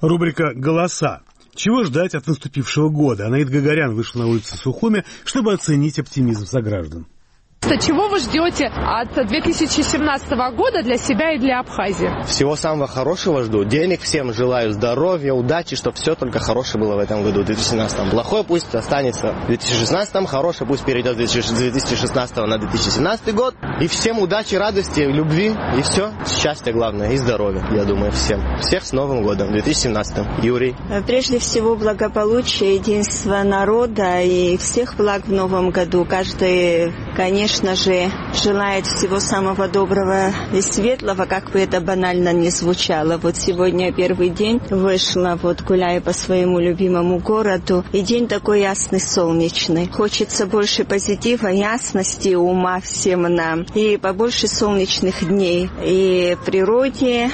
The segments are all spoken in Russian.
Рубрика «Голоса». Чего ждать от наступившего года? Анаит Гагарян вышел на улицы Сухуми, чтобы оценить оптимизм сограждан. Чего вы ждете от 2017 года для себя и для Абхазии? Всего самого хорошего жду. Денег всем желаю, здоровья, удачи, чтобы все только хорошее было в этом году, 2017. Плохое пусть останется в 2016, хорошее пусть перейдет с 2016 на 2017 год. И всем удачи, радости, любви и все. Счастья главное и здоровья, я думаю, всем. Всех с Новым годом, 2017. Юрий. Прежде всего благополучия, единства народа и всех благ в Новом году. Каждый, конечно же, желает всего самого доброго и светлого, как бы это банально не звучало. Вот сегодня первый день вышла, гуляя по своему любимому городу, и день такой ясный, солнечный. Хочется больше позитива, ясности ума всем нам, и побольше солнечных дней и в природе,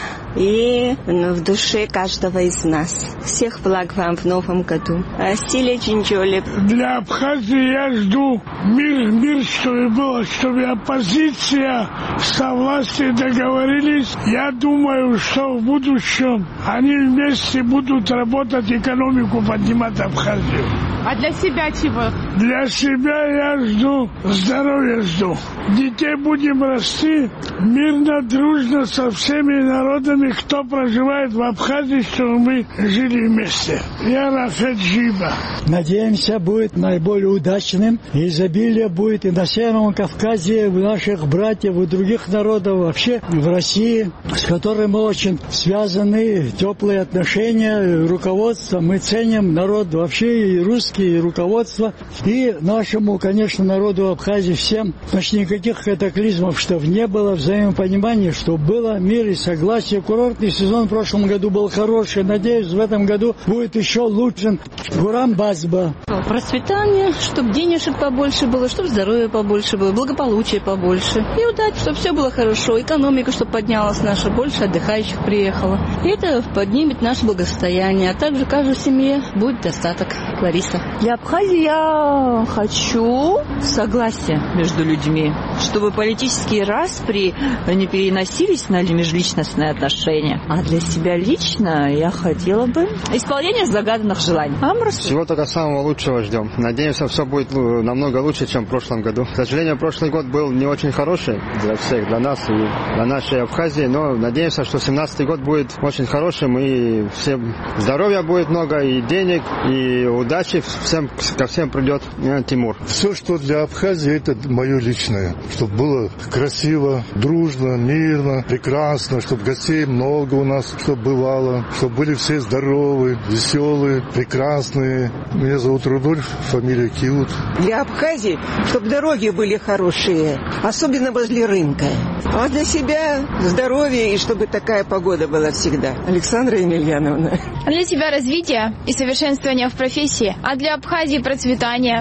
и в душе каждого из нас. Всех благ вам в Новом году. Силе Джинджоли. Для Абхазии я жду мир, чтобы было, чтобы оппозиция со властью договорились. Я думаю, что в будущем они вместе будут работать, экономику поднимать Абхазию. А для себя чего? Для себя я жду, здоровья жду. Детей будем расти мирно, дружно со всеми народами, кто проживает в Абхазии, чтобы мы жили вместе. Я Рафет Жиба. Надеемся, будет наиболее удачным. Изобилие будет и на Северном Кавказе, у наших братьев, у других народов, вообще в России, с которыми мы очень связаны, теплые отношения, руководство. Мы ценим народ вообще, и русские, и руководство. И нашему, конечно, народу Абхазии всем, значит, никаких катаклизмов, чтобы не было, взаимопонимания, чтобы было мир и согласие. Курортный сезон в прошлом году был хороший. Надеюсь, в этом году будет еще лучше. Гурам Базба. Процветание, чтобы денежек побольше было, чтобы здоровья побольше было, благополучия побольше. И удачи, чтобы все было хорошо. Экономика, чтобы поднялась наша, больше отдыхающих приехало. И это поднимет наше благосостояние. А также каждой семье будет достаток. Лариса. Для Абхазии я хочу согласия между людьми, чтобы политические распри не переносились на межличностные отношения. А для себя лично я хотела бы исполнения загаданных желаний. Всего только самого лучшего ждем. Надеемся, все будет намного лучше, чем в прошлом году. К сожалению, прошлый год был не очень хороший для всех, для нас и для нашей Абхазии, но надеемся, что 2017 год будет очень хорошим, и всем здоровья будет много, и денег, и удачи ко всем придет. Тимур. Все, что для Абхазии, это мое личное. Чтобы было красиво, дружно, мирно, прекрасно, чтобы гостей много у нас, чтобы бывало, чтобы были все здоровы, веселые, прекрасные. Меня зовут Рудольф, фамилия Киут. Для Абхазии, чтобы дороги были хорошие, особенно возле рынка. А для себя здоровье, и чтобы такая погода была всегда. Александра Емельяновна. Для тебя развитие и совершенствование в профессии, а для Абхазии процветание.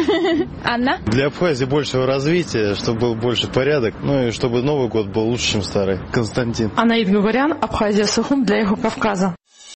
Анна? Для Абхазии большего развития, чтобы был больше порядок, ну и чтобы Новый год был лучше, чем старый. Константин. Анаит Гагарян, Абхазия, Сухум для Юго-Кавказа.